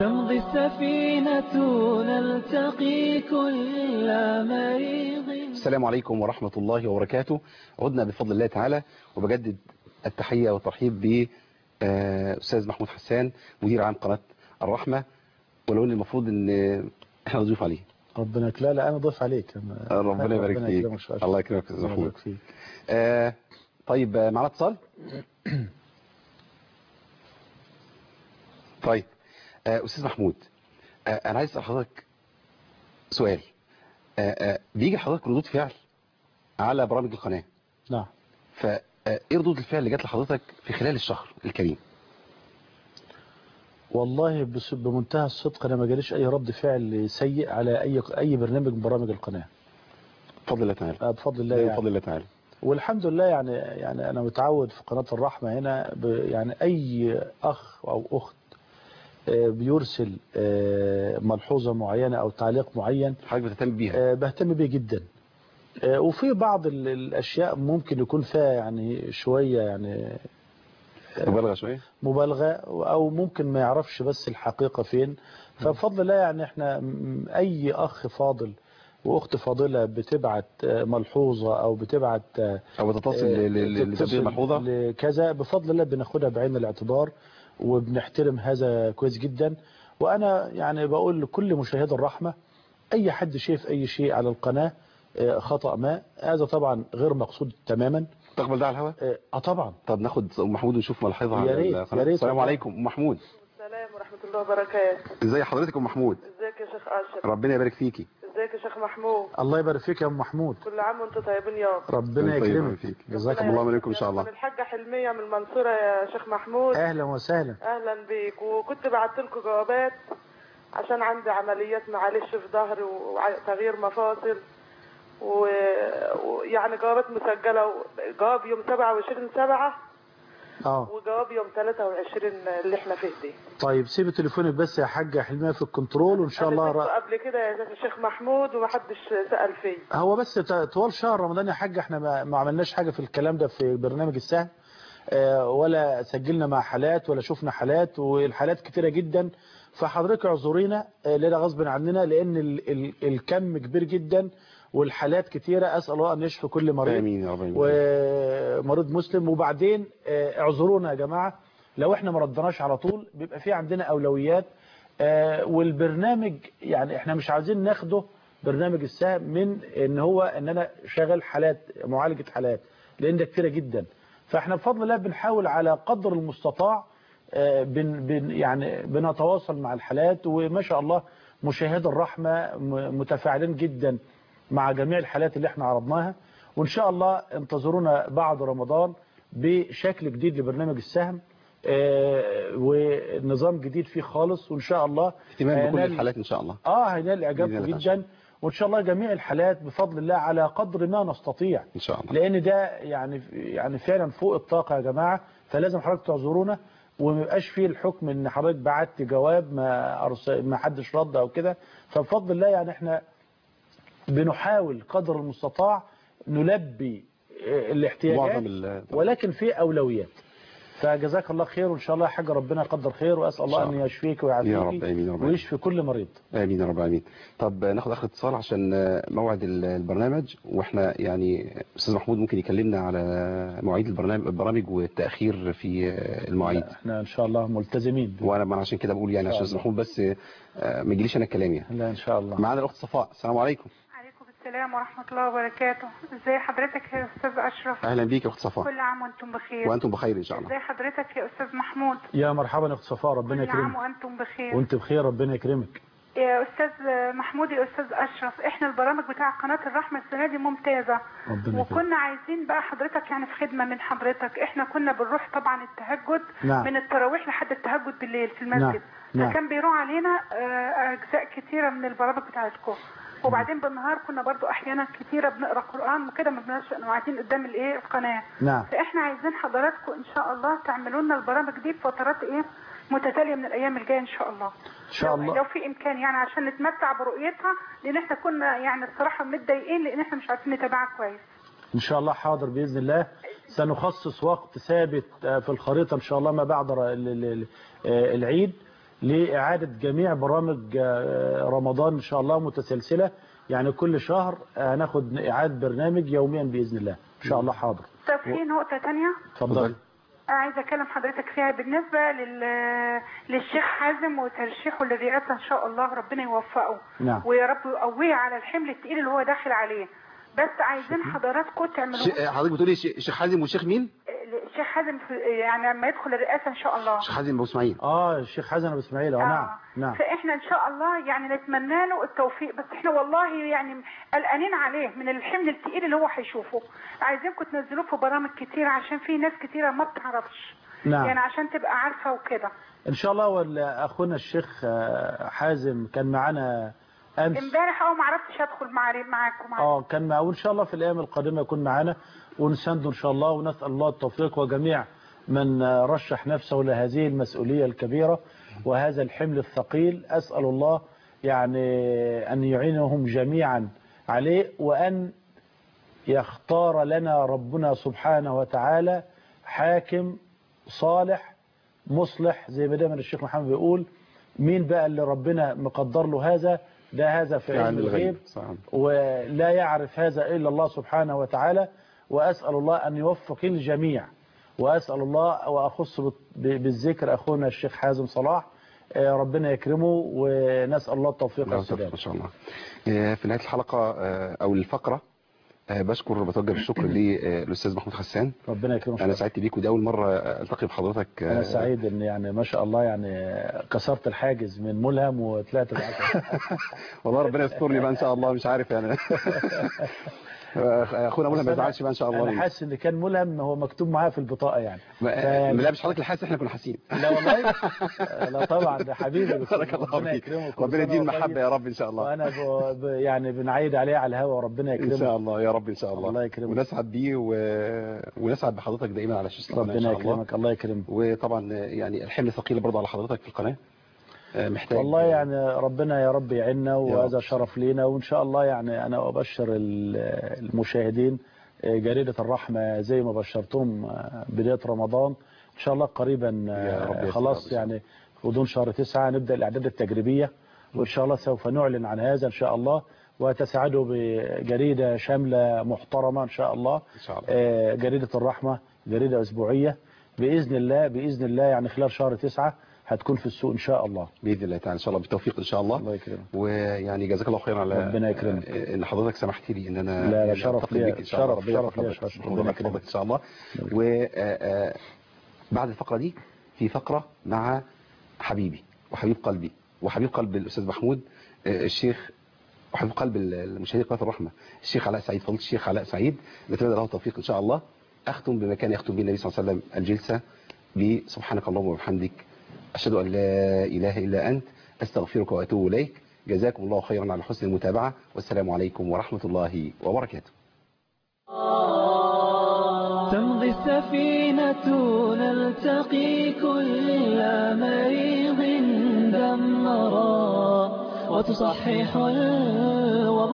تمضي السفينة نلتقي كل مريض. السلام عليكم ورحمة الله وبركاته. عدنا بفضل الله تعالى، وبجدد التحية والترحيب بأستاذ محمود حسان مدير عام قناة الرحمة، ولو ان المفروض ان احنا نضيف عليه. ربنا يكرمك. لا انا ضيف عليك. ربنا يبارك فيك. الله يكرمك يا استاذ محمود. طيب معنا اتصال. طيب استاذ محمود، انا عايز اسال حضرتك سؤال. بيجي حضرتك ردود فعل على برامج القناة. نعم. فايه ردود الفعل اللي جات لحضرتك في خلال الشهر الكريم؟ والله بمنتهى الصدق انا ما جاليش اي رد فعل سيء على اي برنامج من برامج القناة. بفضل الله تعالى. بفضل الله يعني. بفضل الله تعالى. والحمد لله يعني انا متعود في قناة الرحمة هنا يعني اي اخ او اخت بيرسل ملحوظة معينة او تعليق معين حضرتك بتهتم بيها؟ بهتم بيه جدا. وفي بعض الاشياء ممكن يكون فيها يعني شوية يعني مبالغة شوية، مبالغة، او ممكن ما يعرفش بس الحقيقة فين. فبفضل الله يعني احنا اي اخ فاضل واخت فاضلة بتبعت ملحوظة او بتبعت او بتتصل لتبديل ملحوظة لكذا، بفضل الله بناخدها بعين الاعتبار وبنحترم هذا كويس جدا. وانا يعني بقول لكل مشاهد الرحمة، اي حد شايف اي شيء على القناة خطأ ما، هذا طبعا غير مقصود تماما. تقبل ده على الهواء؟ طبعا. طب ناخد ام محمود ونشوف ملاحظها على القناة. السلام عليكم ام محمود. السلام ورحمة الله وبركاته. ازي حضرتك ام محمود؟ ازيك يا شيخ اشرف؟ ربنا يبارك فيكي. ازيك يا شيخ محمود؟ الله يبارك فيك يا ام محمود. كل عام وانتم طيبين يا رب. ربنا يكرمك. جزاكم الله منكم ان شاء الله. من الحاجة حلمية من المنصورة يا شيخ محمود. اهلا وسهلا. اهلا بيك. وكنت بعت لكم جوابات عشان عندي عمليات معلش في ظهري وتغيير مفاصل، ويعني جوابات مسجلة. جواب يوم 27/7 وجواب يوم 23 اللي احنا فيه دي. طيب سيب تليفونك بس يا حاجة حلمية في الكنترول وان شاء الله. قبل كده يا شيخ محمود ومحدش سأل فيه. هو بس طوال شهر رمضان يا حاجة احنا ما عملناش حاجة في الكلام ده في برنامج السهم، ولا سجلنا مع حالات ولا شفنا حالات، والحالات كتيرة جدا. فحضرتك اعذرينا لنا غصب عننا، لان الكم كبير جدا والحالات كتيرة. أسأل الله أن يشفي كل مريض. آمين يا رب. ومريض مسلم. وبعدين اعذرونا يا جماعة لو احنا ما ردناش على طول، بيبقى في عندنا أولويات. والبرنامج يعني احنا مش عايزين ناخده برنامج السهم من ان انا شغال حالات، معالجة حالات، لان ده كتيرة جدا. فاحنا بفضل الله بنحاول على قدر المستطاع يعني بنتواصل مع الحالات. وما شاء الله مشاهد الرحمة متفاعلين جدا مع جميع الحالات اللي احنا عرضناها. وان شاء الله انتظرونا بعد رمضان بشكل جديد لبرنامج السهم، ونظام جديد فيه خالص. وان شاء الله اهتمام بكل الحالات ان شاء الله. هينال اعجابكم جدا. وان شاء الله جميع الحالات بفضل الله على قدر ما نستطيع ان شاء الله، لان ده يعني فعلا فوق الطاقة يا جماعة. فلازم حضرتك تعذرونا، وما يبقاش فيه الحكم ان حضرتك بعت جواب ما حدش رد او كده. فبفضل الله يعني احنا بنحاول قدر المستطاع نلبي الاحتياجات، ولكن في أولويات. فجزاك الله خير، وإن شاء الله يا حاجة ربنا يقدر خير، وأسأل الله أن يشفيك ويعافيك ويشفي كل مريض. آمين يا رب. آمين. طب ناخد آخر اتصال عشان موعد البرنامج. وإحنا يعني أستاذ محمود ممكن يكلمنا على مواعيد البرامج والتأخير في المواعيد. إحنا إن شاء الله ملتزمين. وأنا عشان كده بقول يعني عشان أستاذ محمود بس ما يجيليش أنا الكلام يعني. لا إن شاء الله. معانا الأخت صفاء. السلام عليكم. السلام ورحمة الله وبركاته. ازي حضرتك يا استاذ اشرف؟ اهلا بيك يا اخت صفاء. كل عام وانتم بخير. وانتم بخير ان شاء الله. ازي حضرتك يا استاذ محمود؟ يا مرحبا يا اخت صفاء، ربنا يكرمك. كل عام وانتم بخير. وانت بخير، ربنا يكرمك. يا استاذ محمود يا استاذ اشرف، احنا البرامج بتاع قناة الرحمة السنة دي ممتازة، وكنا عايزين بقى حضرتك يعني في خدمة من حضرتك. احنا كنا بنروح طبعا التهجد. نعم. من التراويح لحد التهجد بالليل في المسجد. نعم. فكان بيروح علينا اجزاء كتيرة من البرامج بتاعتكم. وبعدين بالنهار كنا برضو احيانا كتيرة بنقرا قرآن وكده، ما بنبقاش قاعدين قدام القناة. نعم. فاحنا عايزين حضراتكم ان شاء الله تعملوا لنا البرامج دي بفترات متتالية من الايام الجايه ان شاء الله. ان شاء الله لو في امكان يعني عشان نتمتع برؤيتها، لان احنا كنا يعني الصراحة متضايقين لان احنا مش عارفين نتابعها كويس. ان شاء الله حاضر باذن الله. سنخصص وقت ثابت في الخريطة ان شاء الله ما بعد العيد لإعادة جميع برامج رمضان إن شاء الله متسلسلة، يعني كل شهر هناخد إعادة برنامج يوميا بإذن الله إن شاء الله. حاضر. طب في نقطة تانية اتفضل. عايزة أكلم حضرتك فيها بالنسبة للشيخ حازم وترشيحه للرئاسة إن شاء الله، ربنا يوفقه. نعم. ويا رب يقويه على الحمل التقيل اللي هو داخل عليه. بس عايزين حضراتكم تعملوا. حضرتك بتقولي الشيخ حازم والشيخ مين؟ الشيخ حازم يعني لما يدخل الرئاسة إن شاء الله. الشيخ حازم أبو إسماعيل. الشيخ حازم أبو إسماعيل. نعم نعم. فإحنا إن شاء الله يعني نتمنى له التوفيق، بس إحنا والله يعني قلقانين عليه من الحمل التقيل اللي هو هيشوفه. عايزينكم تنزلوه في برامج كتير عشان في ناس كتيرة ما بتعرفش. نعم. يعني عشان تبقى عارفة وكده. إن شاء الله. وأخونا الشيخ حازم كان معنا أمس امبارح ما عرفتش أدخل معاكم. كان معه، وإن شاء الله في الأيام القادمة يكون معنا ونسنده إن شاء الله، ونسأل الله التوفيق وجميع من رشح نفسه لهذه المسؤولية الكبيرة وهذا الحمل الثقيل. أسأل الله يعني أن يعينهم جميعا عليه، وأن يختار لنا ربنا سبحانه وتعالى حاكم صالح مصلح، زي ما دايما الشيخ محمد بيقول، مين بقى اللي ربنا مقدر له هذا في علم الغيب، ولا يعرف هذا إلا الله سبحانه وتعالى. وأسأل الله أن يوفق الجميع، وأسأل الله وأخص بالذكر أخونا الشيخ حازم صلاح، ربنا يكرمه، ونسأل الله التوفيق والسداد إن شاء الله. في نهاية الحلقة أو الفقرة بتوجه الشكر للأستاذ محمود حسان. ربنا يكرمك. أنا سعدت بيك، ودي أول مرة ألتقي بحضرتك. أنا سعيد إن يعني ما شاء الله يعني كسرت الحاجز من ملهم وطلعت معاك. والله ربنا يسترني بقى إن شاء الله، مش عارف يعني. اخونا ملهم ما يزعلش بقى ان شاء الله. انا حاسس ان كان ملهم هو مكتوب معاه في البطاقه يعني. لا مش حضرتك اللي حاسس، احنا كنا حاسين. لا والله. لا طبعا ده حبيبي. بارك الله فيك. ربنا يديم المحبه يا رب ان شاء الله. وانا يعني بنعيد عليه على الهوا، وربنا يكرمه ان شاء الله يا رب ان شاء الله. الله يكرمك. ونسعد بيه ونسعد بحضرتك دائما على شاشه القناه. ربنا يكرمك. الله يكرمك. وطبعا يعني الحمل ثقيل برضه على حضرتك في القناه، محتاج والله يعني ربنا يا رب يعيننا، وهذا شرف لينا. وإن شاء الله يعني أنا أبشر المشاهدين جريدة الرحمة زي ما بشرتهم بداية رمضان إن شاء الله قريبا خلاص، يعني غضون شهر 9 نبدأ الإعداد التجريبية، وإن شاء الله سوف نعلن عن هذا إن شاء الله، وتسعدوا بجريدة شاملة محترمة إن شاء الله. جريدة الرحمة جريدة أسبوعية بإذن الله يعني خلال شهر 9 هتكون في السوق ان شاء الله باذن الله تعالى، ان شاء الله بالتوفيق ان شاء الله. الله يكرمك. ويعني جزاك الله خيرا على ربنا يكرمك ان حضرتك سمحت لي ان انا لا شرف لي ان شاء الله. ربنا يكرمك ان شاء الله. وبعد الفقره دي في فقره مع حبيبي وحبيب قلبي وحبيب قلب الاستاذ محمود الشيخ، وحبيب قلب المشاهدين قناه الرحمه، الشيخ علاء سعيد، فضيله الشيخ علاء سعيد، نتمنى له التوفيق ان شاء الله. اختم بما كان يختم به النبي صلى الله عليه وسلم الجلسه بسبحانك اللهم وبحمدك، أشهد أن لا إله إلا أنت، أستغفرك وأتوب إليك. جزاكم الله خيرا على حسن المتابعة، والسلام عليكم ورحمة الله وبركاته. تمضي السفينة نلتقي كل مريض دمرا، وتصحح الوضع